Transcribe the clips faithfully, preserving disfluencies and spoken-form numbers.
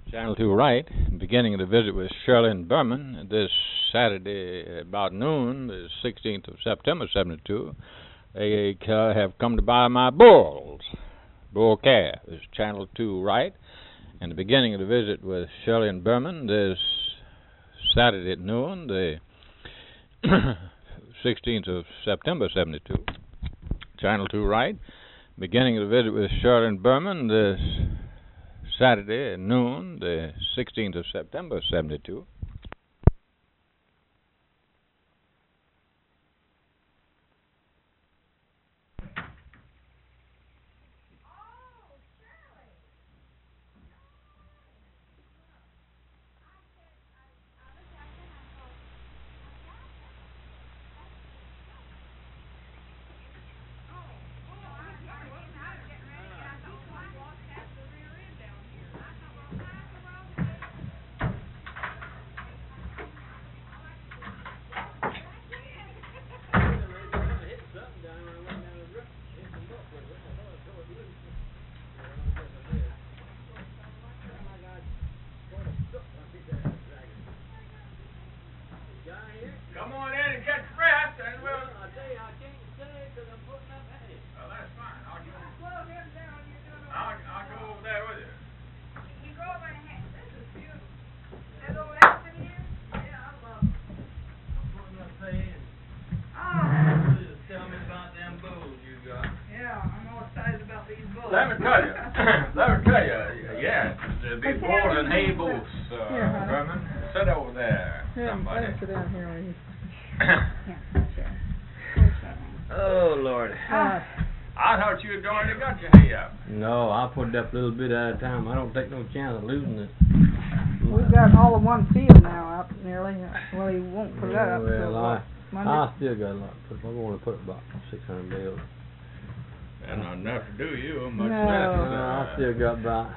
Channel two right, beginning of the visit with Shirley and Berman this Saturday about noon, the sixteenth of September, seventy-two. They uh, have come to buy my bulls, bull calf. It's Channel two right, and the beginning of the visit with Shirley and Berman this Saturday at noon, the sixteenth of September, seventy-two. Channel two right, beginning of the visit with Shirley and Berman this Saturday at noon, the sixteenth of September, seventy-two. Come on in and get dressed, and we'll... I'll tell you, I can't stay because I'm putting up hay. Well, that's fine. I'll go, I'll, I'll go over there with you. You go over and have, this is beautiful. There's old Ashton here? Yeah, I love it. I'm putting up hay, and Oh, you just tell me about them bulls you got. yeah, I'm all excited about these bulls. Let me tell you. Let me tell you. Yes, there'll be Okay, bulls and hay you- booths, uh, Here, honey. Berman. Sit over there, Yeah, somebody. let him sit down here with you. Oh, Lord. Ah, I thought you had already got your hay up. No, I put it up a little bit at a time. I don't take no chance of losing it. we've got all of one field now up nearly. Well, he won't put that up Well, until I, what, Monday. I still got a lot to put. I'm going to put about six hundred bales. That's not enough to do you, much No. less. Uh, Uh, I still got about,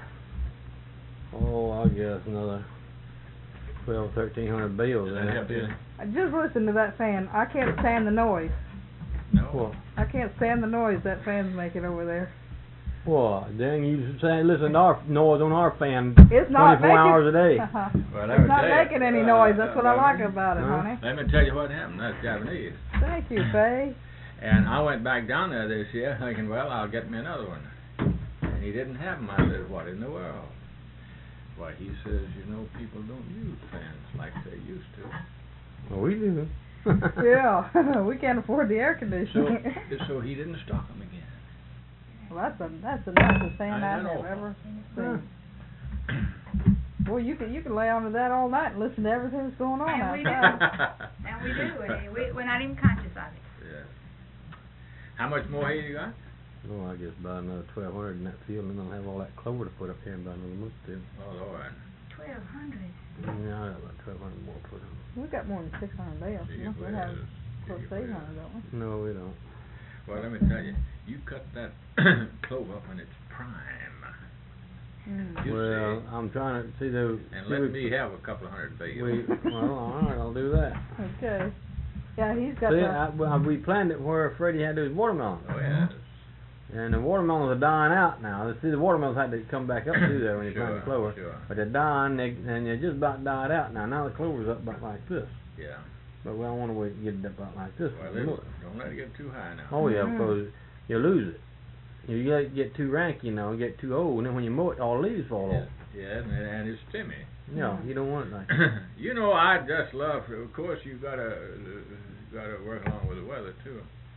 oh, I guess another twelve, thirteen hundred bales. Does that help you? Just listen to that fan. I can't stand the noise. No. What? I can't stand the noise that fan's making over there. What? Dang, you say listen to our noise on our fan It's not twenty-four making, hours a day. Well, let It's me not tell you, making any uh, noise. That's uh, what I like Berman, about it, Huh? honey. Let me tell you what happened. That's Japanese. Thank you, Faye. And I went back down there this year thinking, well, I'll get me another one. And he didn't have them. I said, what in the world? Why, he says, you know, people don't use fans like they used to. Well, we do. Yeah, we can't afford the air So, conditioning. so he didn't stock them again. Well, that's a that's the nicest fan I I've know. ever seen. Boy, you can you can lay onto that all night and listen to everything that's going on And we do. outside. And we do. We, we, we're not even conscious of it. Yeah. How much more hay you got? Oh, I guess about another twelve hundred in that field, and then I'll have all that clover to put up here in about another month too. Oh, Lord. Twelve hundred. Yeah, I got about twelve hundred more to put on. We got more than six hundred bales. Gee We have whiz. close Gee to eight whiz. hundred, don't we? No, we don't. Well, let me tell you, you cut that clover when it's prime. Mm. You Well, see. I'm trying to see those. And see let we, me have a couple of hundred bales. We well, all right, I'll do that. Okay. Yeah, he's got See, the. I, well, we planned it where Freddie had those watermelons, Oh, yes. and the watermelons are dying out now. See, the watermelons had to come back up through there when you Sure, plant the clover, sure. but they're dying, they, and they're just about died out now. Now the clover's up about like this, Yeah. but we don't want to wait to get it up about like this. Well, Look. listen, don't let it get too high now. Oh yeah, Mhm. because you lose it. You get get too rank, you know, get too old, and then when you mow it, all the leaves fall Yeah, off. yeah, and, and it's Timmy. No, you don't want it like that. You know, I just love. Of course, you gotta uh, gotta work along with the weather too.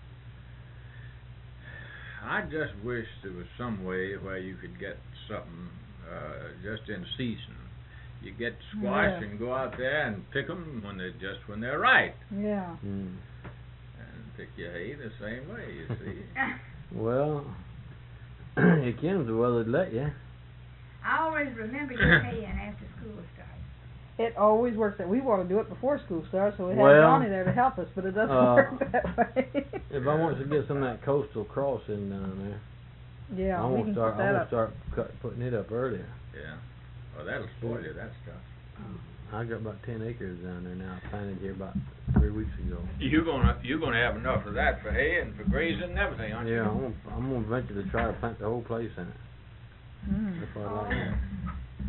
I just wish there was some way where you could get something uh, just in season. You get squash Yeah. and go out there and pick them when they just when they're right, Yeah. Mm. and pick your hay the same way. You see. Well, it can if the weather'd let you. I always remember your haying after school starts. It always works that we want to do it before school starts, so we have Well, Johnny there to help us, but it doesn't uh, work that way. If I want to get some of that coastal crossing down there, yeah, I we won't can start. put I that won't up. start cut, putting it up earlier. Yeah. Well, that'll spoil you. That stuff. I got about ten acres down there now. I planted here about three weeks ago. You're gonna you're gonna have enough of that for hay and for grazing and everything, aren't Yeah, you? I'm gonna, I'm gonna venture to try to plant the whole place in it. Mm. That's what I like.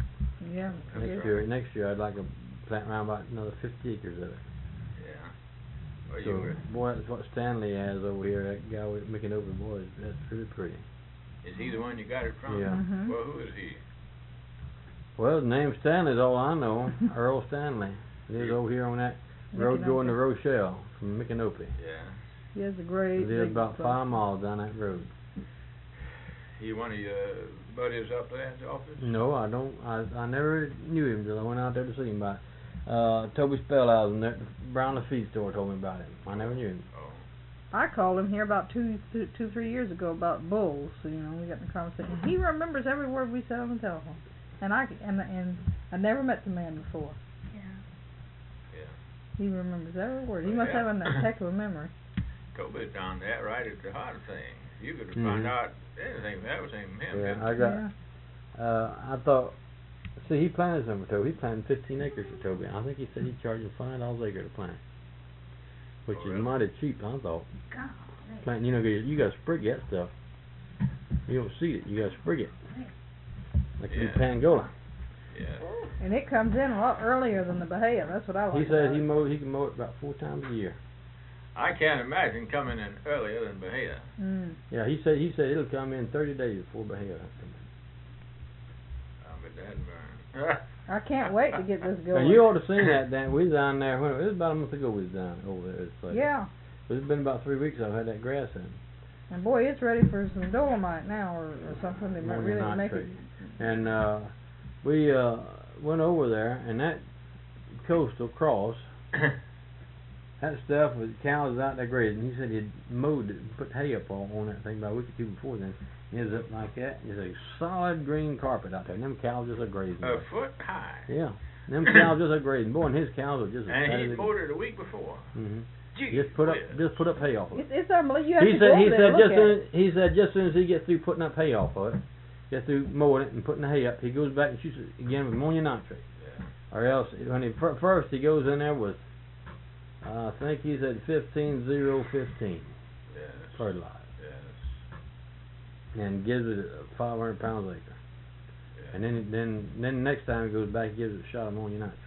Yeah. Next year, next year I'd like to plant around about another fifty acres of it. Yeah. Well, So, you were, boy, that's what Stanley has over here. That guy with making over, boy, that's really pretty. is he the one you got it from? Yeah. Mhm. Well, who is he? Well, the name Stanley's all I know. Earl Stanley. Lives over here on that road going to Rochelle from Micanopy. Yeah. He has a great. He lives big about place. five miles down that road. He one of your buddies up there at the office? No, I don't. I I never knew him till I went out there to see him. But uh, Toby Spellhausen at the Brown Lafitte store told me about him. I never knew him. Oh. I called him here about two, two, two, three years ago about bulls. So, you know, we got in a conversation. He remembers every word we said on the telephone, and I and and I never met the man before. Yeah. Yeah. He remembers every word. He Well, must yeah. have a heck of a memory. Toby's down there right at the heart of things. You could Mhm. find out anything from everything from him. Yeah, couldn't I you? got. Yeah. Uh, I thought. See, he planted some for Toby. He planted fifteen acres for Toby. I think he said he charged him five dollars an acre to plant, which Oh, is really? mighty cheap. I thought. God. Planting, you know, 'cause you got to sprig that stuff. You don't seed it. You got to sprig it, like you do Yeah. Pangola. Yeah. And it comes in a lot earlier than the Bahia. That's what I like. He says about he it. mow. He can mow it about four times a year. I can't imagine coming in earlier than Bahia. Mm. Yeah, he said. He said it'll come in thirty days before Bahia. I'll be dead and burned. I can't wait to get this going. And you ought to seen that. Dan, we was down there. When, it was about a month ago. We was down over there. It's like, Yeah. It's been about three weeks. I've had that grass in. And boy, it's ready for some dolomite now, or, or something. They might Ammonium really make it. nitrate. And uh, we uh, went over there, and that coastal cross, that stuff was cows out there grazing. He said he'd mowed it and put hay up all on that thing about a week or two before then. It was up like that. It's a solid green carpet out there, and them cows just are grazing. A foot high. Yeah, them cows just are grazing. Boy, and his cows are just. And he mowed it a week before. Mm-hmm. Gee Just put up, whiz. just put up hay off of it. It's, it's unbelievable. You have He to said, go he over there said, and look just at soon, it. he said, just soon as he gets through putting up hay off of it, gets through mowing it and putting the hay up, he goes back and shoots it again with ammonium nitrate. Yeah. Or else, when he fir- first he goes in there with, uh, I think he's at fifteen zero fifteen Yes. fertilizer, Yes. and gives it five hundred pounds an acre. Yeah. And then, then, then the next time he goes back, he gives it a shot of ammonium nitrate.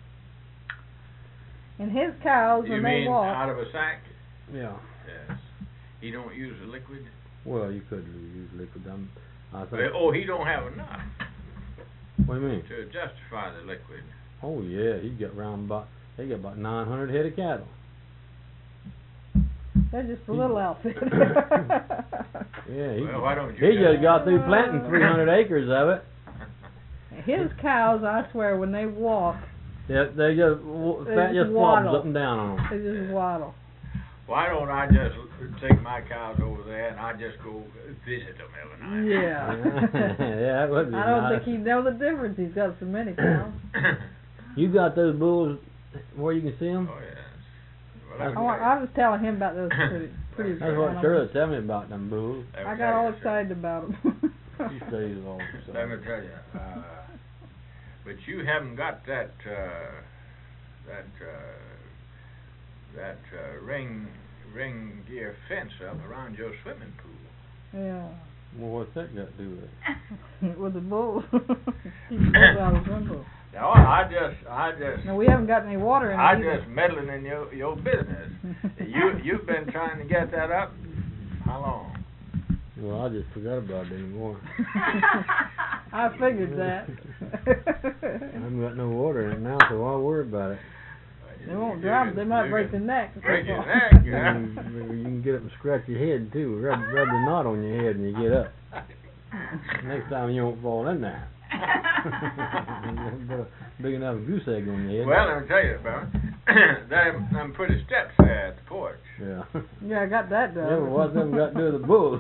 And his cows, You when mean they walk, out of a sack? Yeah. Yes. He don't use the liquid? Well, you could use liquid. I'm, I Uh, think. Oh, he don't have enough What do you mean? to justify the liquid. Oh yeah, he got round about. He got about nine hundred head of cattle. they're just a little outfit. Yeah, he, Well, why don't you he just just- got through planting three hundred acres of it. His cows, I swear, when they walk, They, they just w- They fat just just flobs waddle. up and down on them. they just waddle. Why don't I just take my cows over there and I just go visit them every night? Yeah. Yeah, that would be I don't nice. think he'd know the difference. He's got so many cows. You got those bulls where you can see them? Oh, yes. Well, That's let I, me wa- tell I you. was telling him about those pretty, pretty That's what animals. Shirley tell me about them bulls. Let me I tell got all you, sir. excited about them. She stays all the Let me time. tell you, uh, but you haven't got that uh, that uh, that uh, ring ring gear fence up around your swimming pool. Yeah. Well, what's that got to do with it? With the bulls. Keep the bulls out of the swim pool. Now I just I just No, we haven't got any water in it I either. just meddling in your your business. you you've been trying to get that up. How long? Well, I just forgot about it anymore. I figured that. I haven't got no water in it now, so why worry about it? They won't drop. They might break the neck. Break your neck, You yeah. can, you can get up and scratch your head too. Rub, rub the knot on your head when you get up. Next time you won't fall in there. Put a big enough goose egg on your head. Well, let me tell you, Barry. them them pretty steps there at the porch. Yeah. Yeah, I got that done. Yeah, but what's them got to do with the bulls?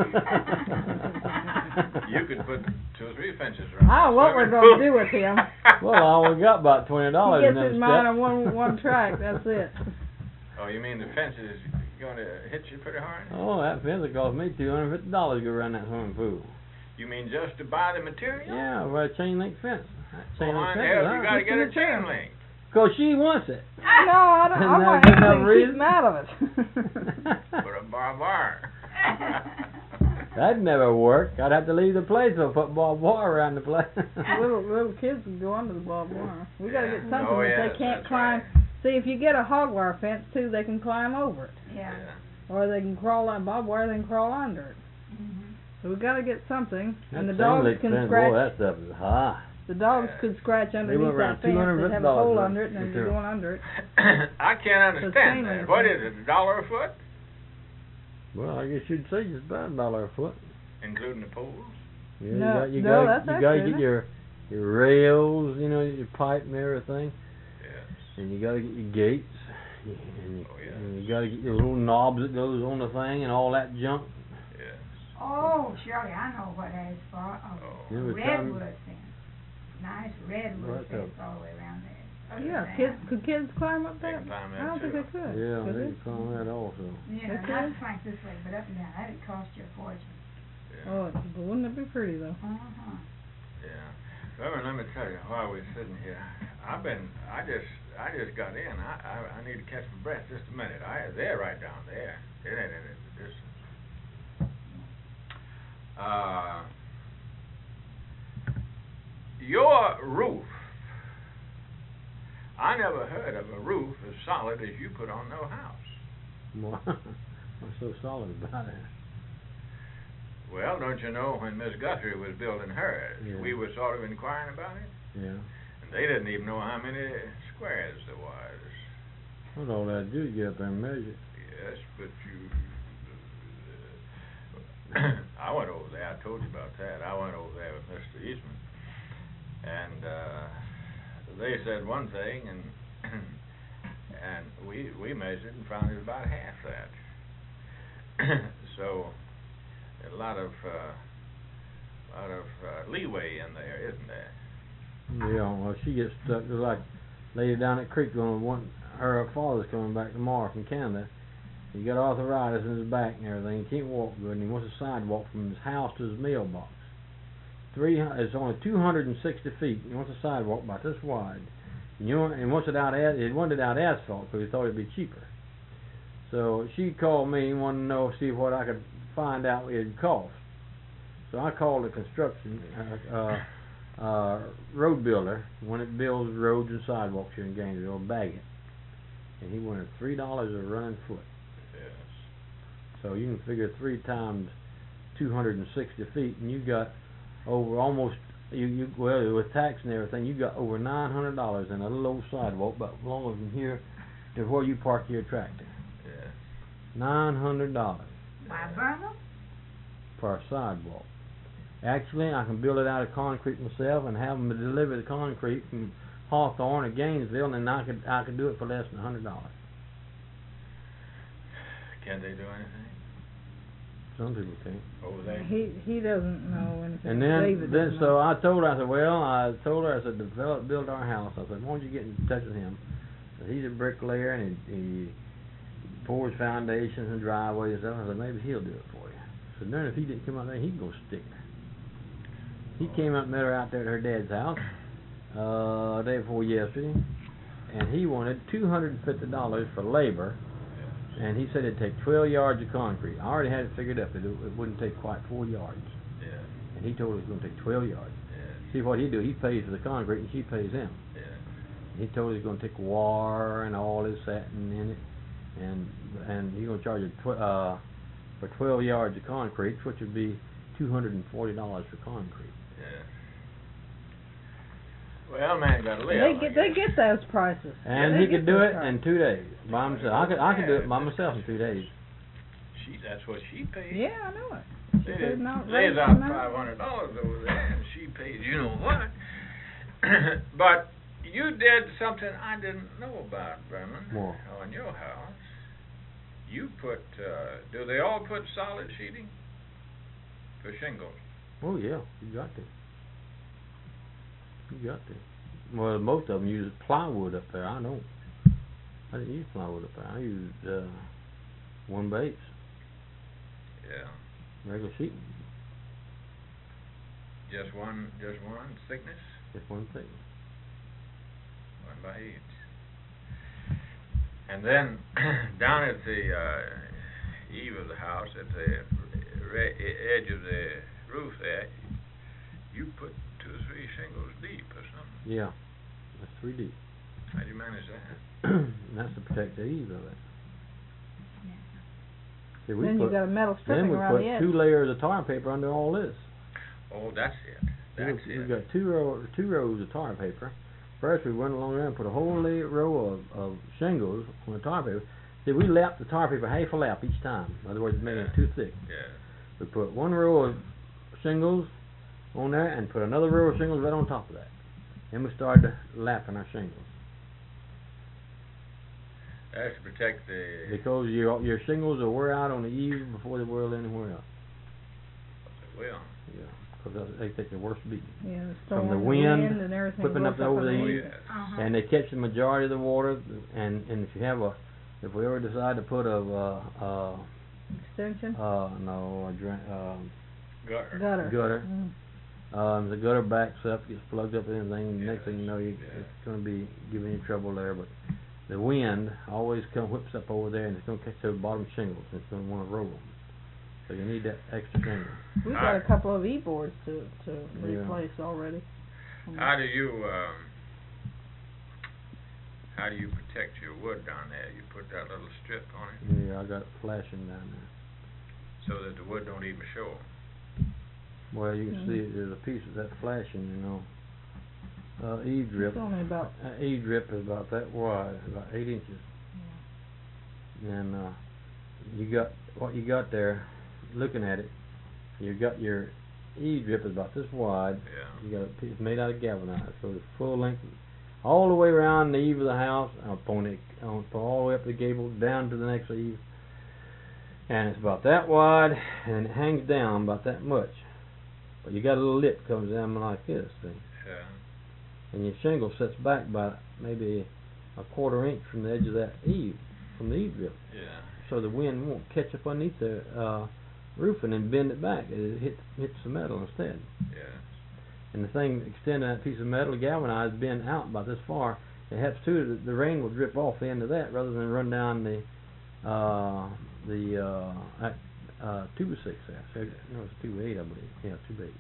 You could put two or three fences around. I don't know what we're the gonna swimming do with him. Well, I only got about twenty dollars He in gets them his mind on steps. one one track. That's it. Oh, you mean the fence is going to hit you pretty hard? Oh, that fence will cost me two hundred fifty dollars to go around that swimming pool. You mean just to buy the material? Yeah, well, a chain link fence. That chain Well, why link in the fence. hell you got to get a chain link? Because she wants it. No, I don't. Isn't I'm that not good enough actually reason? keeping out of it. Put a bar bar. That'd never work. I'd have to leave the place or put barbed wire around the place. little little kids can go under the barbed wire. We gotta get something Oh, that yes, they can't that's climb. right. See, if you get a hog wire fence too, they can climb over it, Yeah. Yeah. or they can crawl on barbed wire. They can crawl under it. Mhm. So we gotta get something, and the That dogs chain link can fence, scratch. boy, that stuff is high. The dogs Yeah. could scratch underneath around that fence. two hundred They'd have a dollars hole worth under it, and of they'd be material. going under it. I can't chain understand that. link What fence. is it, a dollar a foot? Well, I guess you'd say it's about a dollar a foot. Including the poles? Yeah, No, you got, you no, gotta, that's you extra, gotta isn't get it? your your rails, you know, your pipe and everything, Yes. and you gotta get your gates, and you, Oh, yes. and you gotta get your little knobs that goes on the thing and all that junk. Yes. Oh, Shirley, I know what that is for. Oh. A Yeah, but time- redwood fence. Nice redwood Right fence there. all the way around there. Other Yeah, than kids that, could kids climb up They that? can climb I that don't think too. they could. Yeah, could they they? can climb that also. You know, Okay. not plank this way, but up and down. That'd cost you a fortune. Yeah. Oh, but wouldn't it be pretty though? Uh-huh. Yeah. Reverend, let me tell you, while we're sitting here, I've been, I just, I just got in. I, I, I need to catch my breath just a minute. I, they're right down there. It ain't in the distance. Uh, your roof. I never heard of a roof as solid as you put on no house. Well, what's so solid about it? Well, don't you know when Miss Guthrie was building hers, Yeah. we were sort of inquiring about it, Yeah. and they didn't even know how many squares there was. What all that do? Get up there and measure. Yes, but you. Uh, I went over there. I told you about that. I went over there with Mister Eastman, and uh, they said one thing, and and we we measured and found it was about half that. So a lot of uh, lot of uh, leeway in there, isn't there? Yeah. Well, she gets stuck. There's like lady down at creek going. One, her father's coming back tomorrow from Canada. He got arthritis in his back and everything. He can't walk good, and he wants a sidewalk from his house to his mailbox. Three, it's only two hundred and sixty feet. He wants a sidewalk about this wide. And you know, and wants it out. As, he wanted it out asphalt because he thought it'd be cheaper. So she called me and wanted to know, see what I could find out what it'd cost. So I called the construction uh, uh, uh, road builder when it builds roads and sidewalks here in Gainesville, Baggett, and he wanted three dollars a running foot. Yes. So you can figure three times two hundred and sixty feet, and you got over almost you you well with tax and everything, you got over nine hundred dollars in a little old sidewalk, about longer from here to where you park your tractor. Yes. Nine hundred dollars By Burma? for a sidewalk. Actually, I can build it out of concrete myself and have them deliver the concrete from Hawthorne or Gainesville, and then I could I could do it for less than a hundred dollars. Can they do anything Some people can't. over there? He he doesn't know anything. And then, David then doesn't so know. I told her, I said, well, I told her, I said, develop, build our house. I said, why don't you get in touch with him? I said, he's a bricklayer and he, he pours foundations and driveways and stuff. I said, maybe he'll do it for you. I said, then if he didn't come out there, he'd go stick her. He came up and met her out there at her dad's house uh, day before yesterday, and he wanted two hundred and fifty dollars for labor. And he said it'd take twelve yards of concrete. I already had it figured up. It, it wouldn't take quite four yards. Yeah. And he told us it was going to take twelve yards. Yeah. See what he do? He pays for the concrete, and she pays him. Yeah. He told us he's going to take wire and all this satin in it, and and he's going to charge it tw- uh, for twelve yards of concrete, which would be two hundred and forty dollars for concrete. Yeah. Well, man, got to live. They I get they guess. get those prices. And They he could get do those it prices. in two days by himself. I could I could do it by myself in two days. She, that's what she paid. Yeah, I know it. They She did, paid not lays right out amount. five hundred dollars over there, and she pays you know what. But you did something I didn't know about, Berman. What? On your house, you put. Uh, do they all put solid sheeting for shingles? Oh yeah, you got to. You got to. Well, most of them use plywood up there. I don't. I didn't use plywood up there. I used uh, one base, Yeah. regular sheet, Just one. Just one thickness. just one thing. One by each. And then down at the uh, eve of the house, at the re- e- edge of the roof there, you put two or three shingles deep or something. Yeah, that's three deep. How do you manage that? And that's to protect the eave of it. See, we then put, you got a metal then stripping we around put the edge. two layers of tar paper under all this. Oh, that's it. That's We've, it. we've got two row, two rows of tar paper. First, we went along there and put a whole layer, row of, of shingles on the tar paper. See, we lapped the tar paper half a lap each time. In other words, making it too thick. Yeah. We put one row of shingles on there and put another row of shingles right on top of that. Then we started lapping our shingles. That's to protect the. Because your your shingles will wear out on the eve before they wear anywhere else. Well. Yeah, because they take the worst beating. Yeah, the From storm, the wind, and everything whipping up goes over the in Oh, eave. yes. Uh-huh. And they catch the majority of the water. And, and if you have a, if we ever decide to put a, uh, uh, extension. uh, no, a drain, um, Gutter. Gutter. gutter. Mm. Um, the gutter backs up, gets plugged up and everything, and next Yes, thing you know, you, yeah. it's going to be giving you trouble there. But the wind always come whips up over there, and it's going to catch those bottom shingles, and it's going to want to roll them. So you need that extra shingle. We've got Alright. a couple of e-boards to to Yeah. replace already. How do you um, how do you protect your wood down there? You put that little strip on it Yeah, I got it flashing down there. so that the wood don't even show. Well, you can Mhm. see it, there's a piece of that flashing, you know. Uh, eave drip. It's only about Uh, eave drip is about that wide, about eight inches. And uh, you got what you got there. Looking at it, you got your eave drip is about this wide. Yeah. You got a piece made out of galvanized, so it's full length, all the way around the eave of the house, up on it, on, all the way up the gable, down to the next eave. And it's about that wide, and it hangs down about that much. But you got a little lip comes down like this, see? Yeah. And your shingle sets back by maybe a quarter inch from the edge of that eave, from the eave drip. Yeah. So the wind won't catch up underneath the uh, roofing and bend it back. It hit, hits the metal instead. Yeah. And the thing extending that piece of metal, galvanized, bend out about this far. It helps too that the rain will drip off the end of that rather than run down the uh, the uh, at, uh, two by six there. So, no, it's two by eight, I believe. Yeah, two by eight.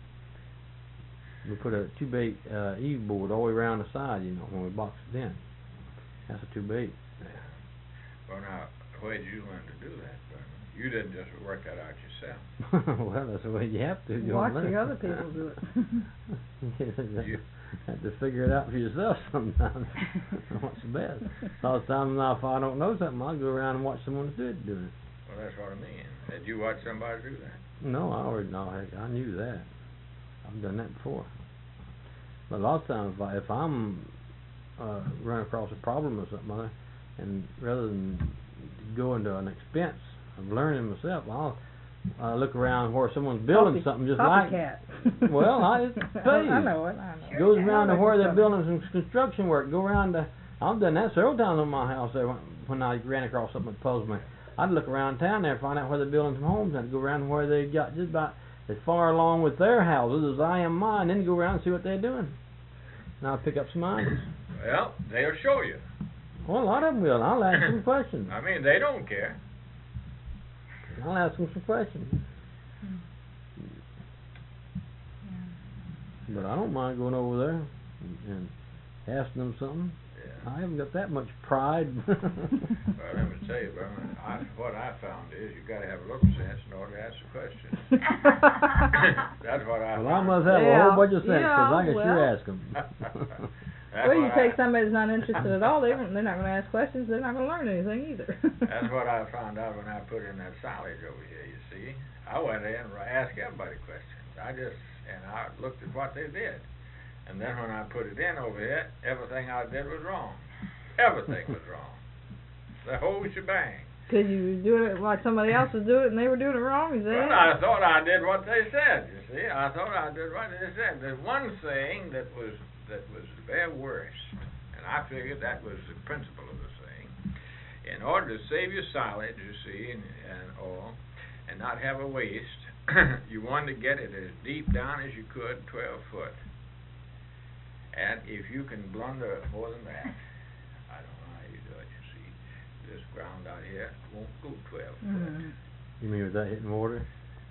We put a two by eight uh, eave board all the way around the side, you know, when we box it in. That's a two by eight. Well, now, where did you learn to do that, Vernon? You didn't just work that out yourself. Well, that's the way you have to. You watch don't the learn. other people do it. You- You have to figure it out for yourself sometimes. What's the best? A lot of times now, if I don't know something, I'll go around and watch someone do it doing it. Well, that's what I mean. Did you watch somebody do that? No, I already know. I, I knew that. I've done that before. But a lot of times, if, I, if I'm uh, running across a problem or something other, and rather than go into an expense of learning myself, I'll uh, look around where someone's building Copy- something just like. copycat. Well, I tell you. I know it. I know. Goes it. around to I where know they're it's building some construction work. Go around to. I've done that several times on my house there when, when I ran across something that puzzled me. I'd look around town there and find out where they're building some homes. I'd go around where they got just about as far along with their houses as I am mine. Then go around and see what they're doing. And I'll pick up some ideas. Well, they'll show you. Well, a lot of them will. I'll ask them questions. I mean, they don't care. I'll ask them some questions. But I don't mind going over there and, and asking them something. Yeah. I haven't got that much pride. Well, let me tell you, Vernon, I, what I found is you got to have a little sense in order to ask a question. That's what I Well, I found. must have a Yeah, whole bunch of sense because yeah, I can well. sure ask them. That's Well, you what take I- somebody who's not interested at all, they're, they're not going to ask questions, they're not going to learn anything either. That's what I found out when I put in that silage over here, you see. I went in and asked everybody questions. I just, and I looked at what they did. And then when I put it in over here, everything I did was wrong. Everything was wrong. The whole shebang. Because you were doing it like somebody else was doing it and they were doing it wrong, is that Well, it? I thought I did what they said, you see. I thought I did what they said. There's one thing that was that was the very worst, and I figured that was the principle of the thing. In order to save your silage, you see, and, and all, and not have a waste, you wanted to get it as deep down as you could, twelve foot. And if you can blunder more than that, I don't know how you do it, you see. This ground out here won't go twelve foot. Mhm. You mean without hitting water?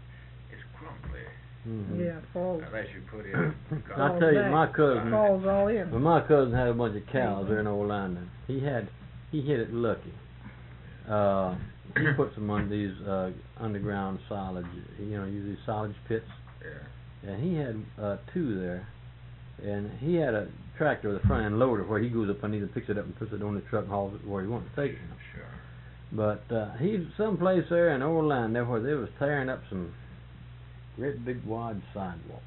crumbly. Mm-hmm. Yeah, falls. Unless you put in. I tell you, my cousin, Falls all in. well, my cousin had a bunch of cows there in Orlando. He had, he hit it lucky. Uh, he put some on these uh, underground silage, you know, use these silage pits. Yeah. And he had uh, two there, and he had a tractor with a front end loader where he goes up underneath and picks it up and puts it on the truck and hauls it where he wants to take it. Sure. But uh, he's someplace there in Orlando where they was tearing up some great big wide sidewalks,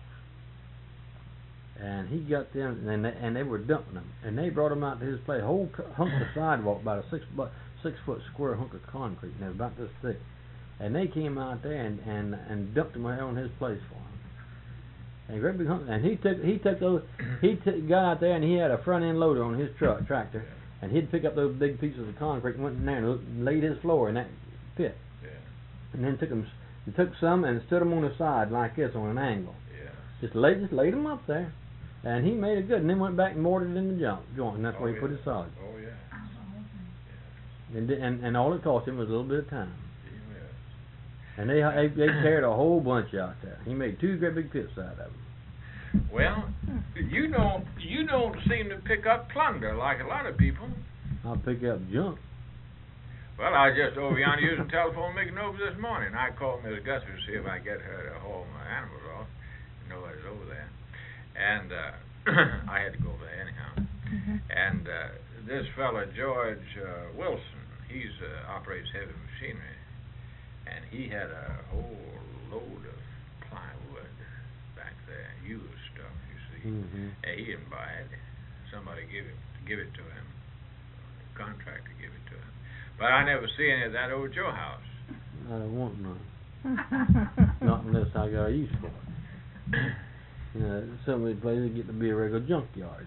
and he got them, and they, and they were dumping them, and they brought them out to his place, a whole co- hunk of sidewalk, about a six bu- six foot square hunk of concrete, and it was about this thick, and they came out there and and and dumped them right on his place for him. And a great big hunk, and he took he took those he t- got out there and he had a front end loader on his truck tractor, and he'd pick up those big pieces of concrete and went in there and l- laid his floor in that pit, Yeah. and then took them. He took some and stood them on the side like this on an angle. Yeah. Just laid just laid them up there, and he made it good. And then went back and mortared it in the jump, joint, and that's Oh, where he yeah. put his solid. Oh yeah. And, di- and and all it cost him was a little bit of time. Yeah. And they they, they carried a whole bunch out there. He made two great big pits out of them. Well, you don't you don't seem to pick up plunder like a lot of people. I'll pick up junk. Well, I was just over yonder using the telephone making over this morning. I called Miss Gusser to see if I could get her to haul my animals off. Nobody's over there. And uh, I had to go over there anyhow. Mm-hmm. And uh, this fella, George uh, Wilson, he's uh, operates heavy machinery. And he had a whole load of plywood back there, used stuff, you see. Mm-hmm. And he didn't buy it. Somebody give it, give it to him. A contractor give it to him. But I never see any of that over at your house. I don't want none. Not unless I got a use for it. You know, some of these places get to be a regular junkyard.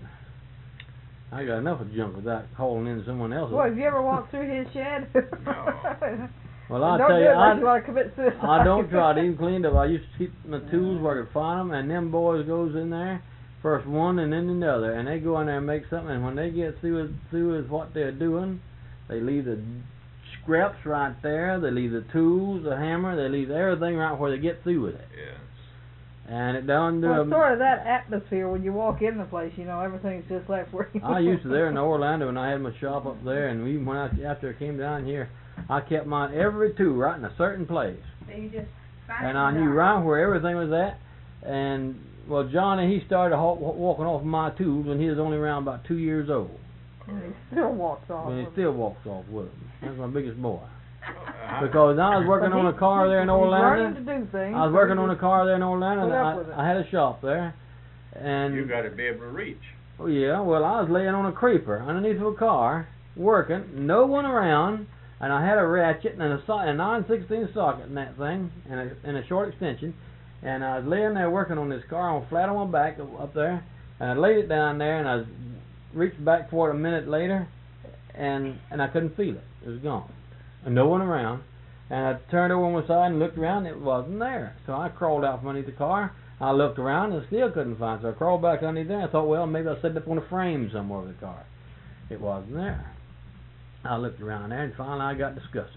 I got enough of junk without hauling in someone else's. Well, have you ever walked through his shed? No. Well, I'll don't tell do you, it unless I, you want to commit suicide. I don't try to even clean it up. I used to keep my tools where I could find them, and them boys goes in there, first one and then another, and they go in there and make something, and when they get through with, through with what they're doing, they leave the scraps right there, they leave the tools, the hammer, they leave everything right where they get through with it. Yeah. And it don't do Well, a- it's sort of that atmosphere when you walk in the place, you know, everything's just left where you I used to there in Orlando when I had my shop up there, and even when I after I came down here, I kept mine every tool right in a certain place, So you just find and I knew right where everything was at. And well, Johnny, he started ha- walking off my tools when he was only around about two years old, And he still walks off. and he with still walks off with them. That's my biggest boy. Uh, Because I was working But on he- a car there in he's Orlando. learning to do things. I was so working he on a just- car there in Orlando, and Put up with it. I, I had a shop there, and you got to be able to reach. oh yeah, well I was laying on a creeper underneath of a car, working, no one around, and I had a ratchet and a, so- a nine sixteen socket in that thing, and a, and a short extension, and I was laying there working on this car on flat on my back up there, and I laid it down there, and I was, reached back for it a minute later, and and I couldn't feel it. It was gone, and no one around. And I turned over on my side and looked around, and it wasn't there. So I crawled out from underneath the car. I looked around and still couldn't find it. So I crawled back underneath there. I thought, well, maybe I set it up on a frame somewhere of the car. It wasn't there. I looked around there, and finally I got disgusted.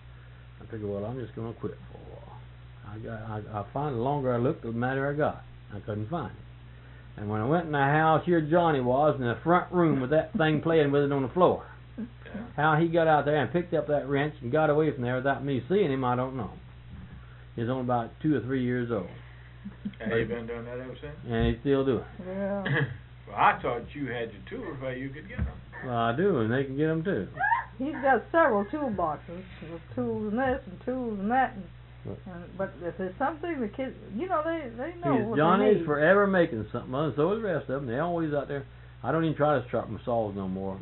I figured, well, I'm just going to quit for a while. I got, I, I find the longer I looked, the madder I got. I couldn't find it. And when I went in the house, here Johnny was in the front room with that thing playing with it on the floor. Yeah. How he got out there and picked up that wrench and got away from there without me seeing him, I don't know. He was only about two or three years old, Have you been doing that ever since? and he's still doing it. Yeah. Well, I thought you had your tools where you could get them. Well, I do, and they can get them too. He's got several toolboxes with tools and this and tools and that. And, and, but if there's something the kids, you know, they they know He's, what Johnny's they need. forever making something, and so is the rest of them. They're always out there. I don't even try to sharpen saws no more.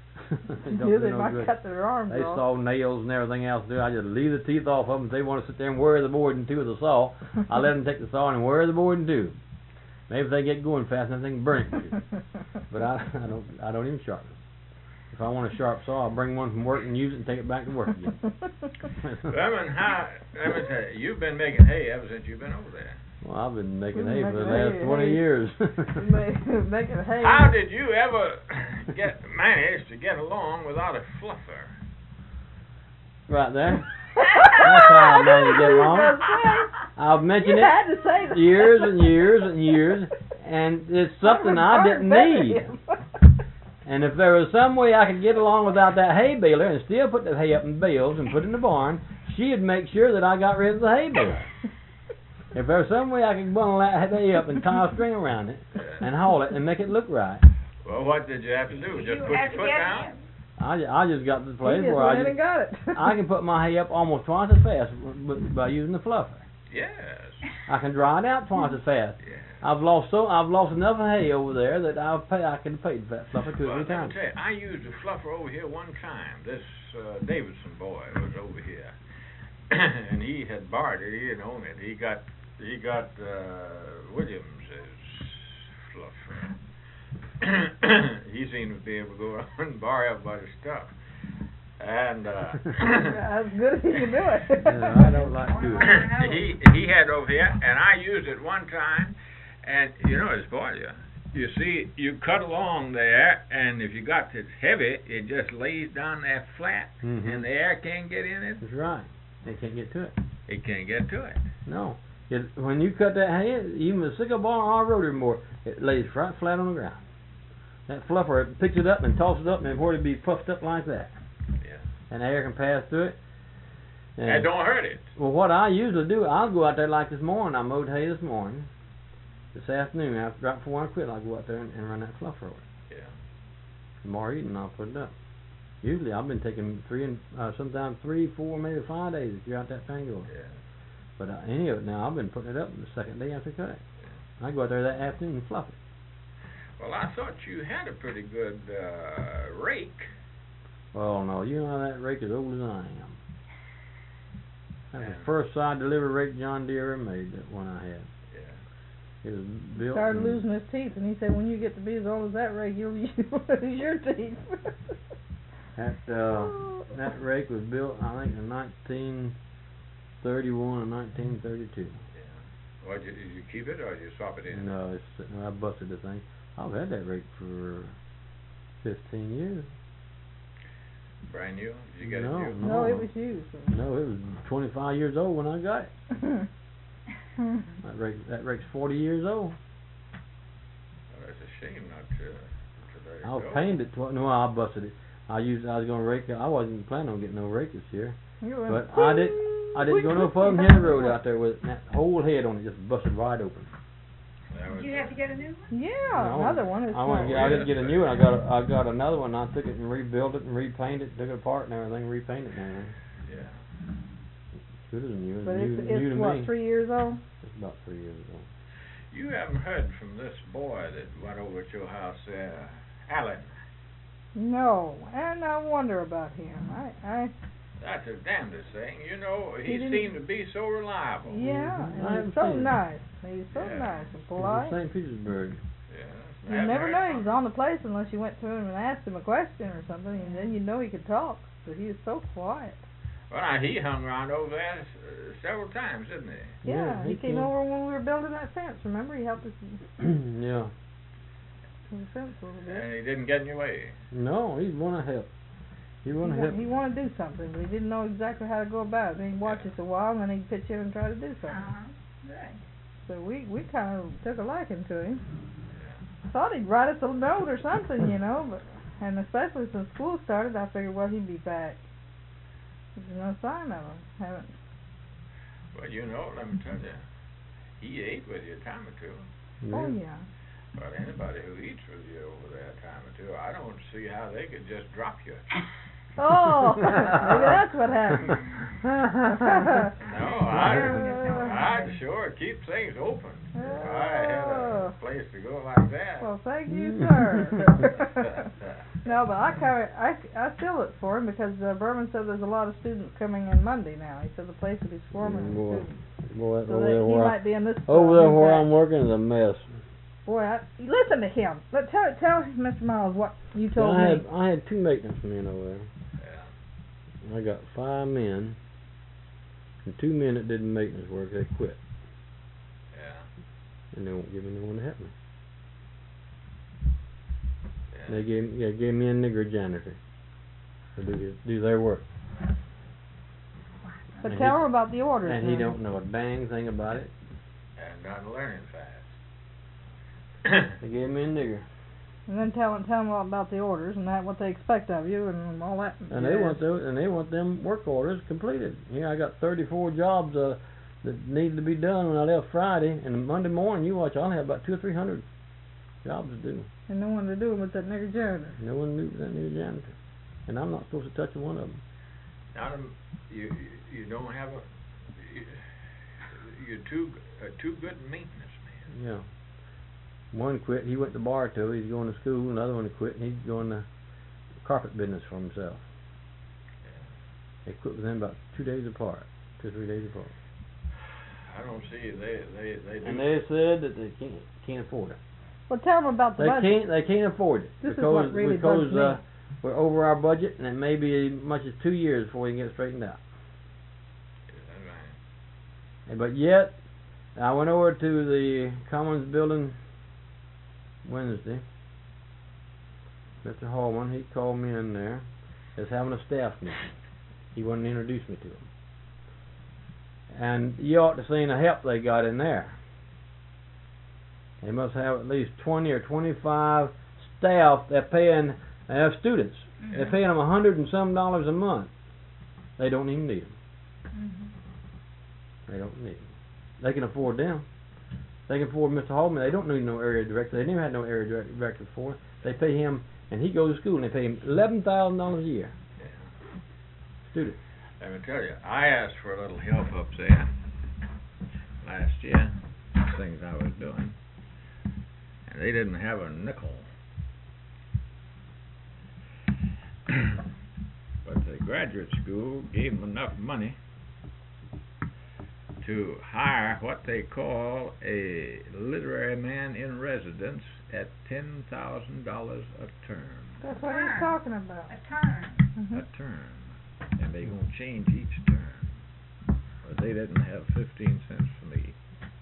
It don't Yeah, do they no might good. cut their arms They off. saw nails and everything else to do. I just leave the teeth off of them. If they want to sit there and wear the board in two with the saw, I let them take the saw and wear the board in two. Maybe if they get going fast enough, they can burn it too. But I, I don't, I don't even sharpen it. If I want a sharp saw, I'll bring one from work and use it and take it back to work again. Lemon, how, let me tell you, you've been making hay ever since you've been over there. Well, I've been making We've hay been for the making last hay, twenty hay. years. Ma- Making hay. How did you ever get manage to get along without a fluffer? Right there. That's how I managed to get along. That's right. I've mentioned You it had to say that. years and years and years, and it's something I didn't need. And if there was some way I could get along without that hay baler and still put the hay up in bales and put it in the barn, she'd make sure that I got rid of the hay baler. If there was some way I could bundle that hay up and tie a string around it and haul it and make it look right, Well, what did you have to do? Just You put have your to foot get down? him. I, ju- I just got to the place He just where I went in just, and got it. I can put my hay up almost twice as fast b- b- by using the fluffer. Yes. I can dry it out twice as fast. Yeah. I've lost so I've lost enough hay over there that I'll pay I can pay for that fluffer two Well, or three let me times. tell you, I used a fluffer over here one time. This uh, Davidson boy was over here, and he had borrowed it. He didn't own it. He got he got uh, Williams's fluffer. He seemed to be able to go around and borrow everybody's stuff. And uh, As good as he can do it. Yeah, I don't like to do it. he he had over here, and I used it one time, and you know it's for you. You see, you cut along there, and if you got it heavy, it just lays down there flat, Mhm. and the air can't get in it. That's right. They can't get to it. It can't get to it. No. It, when you cut that hay, even a sickle bar or a rotary mower, it lays right flat on the ground. That fluffer it picks it up and tosses it up, and where it be puffed up like that. Yeah. And air can pass through it. And, That don't hurt it. well, what I usually do, I'll go out there like this morning. I mowed hay this morning. This afternoon, after right before I quit, I'll go out there and, and run that fluffer over. Yeah. Tomorrow evening, I'll put it up. Usually, I've been taking three and uh, sometimes three, four, maybe five days if you're out that thing going. Yeah. But uh, any of it now, I've been putting it up the second day after cut it. I go out there that afternoon and fluff it. Well, I thought you had a pretty good uh, rake. Well, no, you know that rake is old as I am. That's Yeah. the first side delivery rake John Deere ever made, that one I had. Yeah. It was built. Started in- losing his teeth, and he said, "When you get to be as old as that rake, you'll lose your teeth." That uh, that rake was built, I think, in nineteen thirty-one and nineteen thirty-two. Yeah. Well, did you, did you keep it or did you swap it in? No, it's sitting there. I busted the thing. I've had that rake for fifteen years. Brand new? Did you get No, it new? No, it was used. No, it was twenty-five years old when I got it. That rake, that rake's forty years old. Well, that's a shame not to, to let it I was go. painted it. Tw- no, I busted it. I used. I was going to rake it. I wasn't planning on getting no rake this year, You went, but I did. I didn't go no further than hit the road out there with it. And that whole head on it just busted wide open. That was Did you have to get a new one? Yeah, No, another one. Is I went. not- I didn't get a new one. I got. A, I got another one. I took it and rebuilt it and repainted it, took it apart and everything, repainted it and everything. Yeah. Good as new. But new, it's, new it's to what, me. three years old? It's about three years ago. You haven't heard from this boy that went over at your house there, Alan. No, and I wonder about him. I, I, That's the damnedest thing. You know, he, He didn't- seemed to be so reliable. yeah, Mhm. and I he's so understand. nice. He's so Yeah. nice and It's polite. in Saint Petersburg. Yeah. You Haven't never heard know from he was him. on the place unless you went to him and asked him a question or something, and then you know he could talk. But he was so quiet. Well, now, he hung around over there uh, several times, didn't he? Yeah, Yeah, he, he came can. over when we were building that fence. Remember, he helped us Yeah. with the fence a little bit. And he didn't get in your way. No, he want to help. He He, want to wa- help. he wanted to do something, but he didn't know exactly how to go about it. Then he'd watch us a while, and then he'd pitch in and try to do something. Uh-huh. Right. So we we kind of took a liking to him. I thought he'd write us a note or something, you know, but and especially since school started, I figured, well, he'd be back. There's no sign of him. Haven't. Well, you know, let me tell you, he ate with you a time or two. Oh yeah. But anybody who eats with you over there a time or two, I don't see how they could just drop you. Oh, maybe that's what happened. No, I'd, I'd sure keep things open. If I had a place to go like that. Well, thank you, sir. No, but I kind of I, I still look for him because uh, Berman said there's a lot of students coming in Monday now. He said the place will be swarming with Boy, students. boy, that's So over that there he where I, might be in this. over uh, there where impact. I'm working is a mess. Boy, I, listen to him. Let tell tell Mister Miles what you told I me. had I had two maintenance men over there. Yeah. I got five men, and two men that did the maintenance work. They quit, Yeah. and they won't give me no one to help me. Yeah. They gave they gave me a nigger janitor to do his, do their work. But And tell he- him about the orders. And he then. don't know a dang thing about it. And not learning fast. They gave me a nigger. And then tell him, tell him all about the orders and that what they expect of you and all that. And they want those, and they want them work orders completed. Here I got thirty-four jobs uh, that needed to be done when I left Friday, and Monday morning, you watch, I'll have about two or three hundred jobs to do. And no one to do with that nigger janitor. No one knew that new janitor, and I'm not supposed to touch one of them. Now, them- you, you you don't have a, you, you're too, uh, too good maintenance man. Yeah. One quit. He went to Bartow. He's going to school. Another one quit, and he's going to carpet business for himself. They quit within about two days apart, two or three days apart. I don't see, they, they, they do. And they said that they can't can't afford it. Well, tell him about the They budget. can't. They can't afford it This is because what really because bugs me. uh, we're over our budget, and it may be as much as two years before we can get it straightened out. That's right. But yet, I went over to the Commons building Wednesday. Mister Hallman, he called me in there. Is having a staff meeting. He wanted to introduce me to him. And you ought to seen the help they got in there. They must have at least twenty or twenty-five staff. They're paying. They have students. Mm-hmm. They're paying them a hundred and some dollars a month. They don't even need them. Mm-hmm. They don't need them. They can afford them. They can afford Mister Hallman. They don't need no area director. They never had no area direct- director before. They pay him, and he goes to school, and they pay him eleven thousand dollars a year. Yeah. Student. Let me tell you, I asked for a little help up there last year, things I was doing, and they didn't have a nickel. But the graduate school gave them enough money to hire what they call a literary man in residence at ten thousand dollars a term. That's what he's talking about. A turn. Mhm. A term. And they gonna change each term. But they didn't have fifteen cents for me.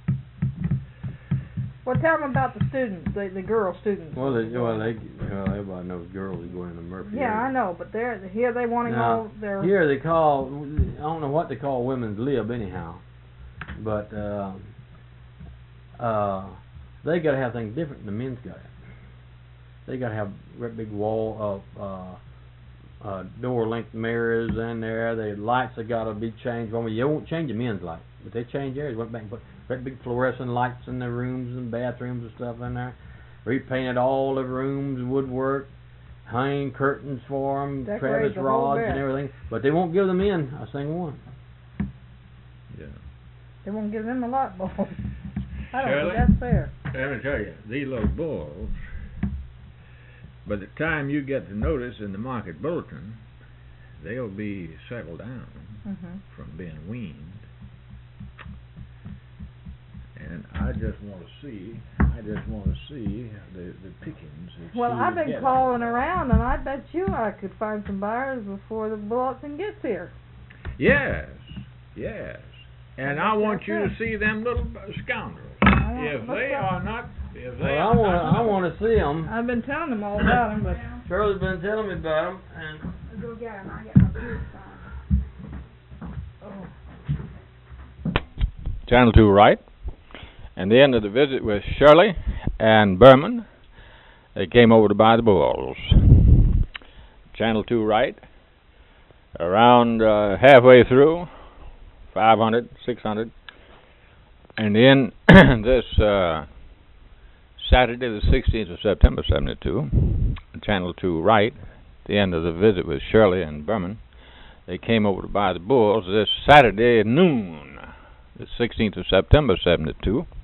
Well, tell them about the students, the the girl students. Well, they, well, they, well, everybody knows girls are going to Murphy. Yeah, I area. know, but they're here. They want to Now, know their. Here they call, I don't know what they call women's lib anyhow, but uh, uh, they got to have things different than the men's got. They got to have great big wall of uh, uh, door length mirrors in there. The lights have got to be changed. Well, you won't change the men's light, but they change theirs. Went back and put great big fluorescent lights in the rooms and bathrooms and stuff in there. Repainted all the rooms, woodwork, hang curtains for them, Decorate Travis the whole rods bit. and everything. But they won't give the men a single one. Yeah. They won't give them a lot, boy. I don't Shirley? think that's fair. Let me tell you, these little bulls, by the time you get the notice in the market bulletin, they'll be settled down Mhm. from being weaned. And I just want to see, I just want to see the, the pickings. that Well, she I've would been get. calling around, and I bet you I could find some buyers before the bulletin gets here. Yes, yes. And I want you to see them little scoundrels. want- If let's they go. are not, if they Well, I are want not, I want to see them. I've been telling them all about them, but Charlie's been telling me about them, and We'll go get them. I'll get my food from. Channel two right. And the end of the visit with Shirley and Berman. They came over to buy the bulls. Channel two right. Around uh, halfway through, five hundred, six hundred. And then this uh, Saturday the sixteenth of September, seventy-two, Channel two right, the end of the visit with Shirley and Berman. They came over to buy the bulls this Saturday at noon, the sixteenth of September, seventy-two.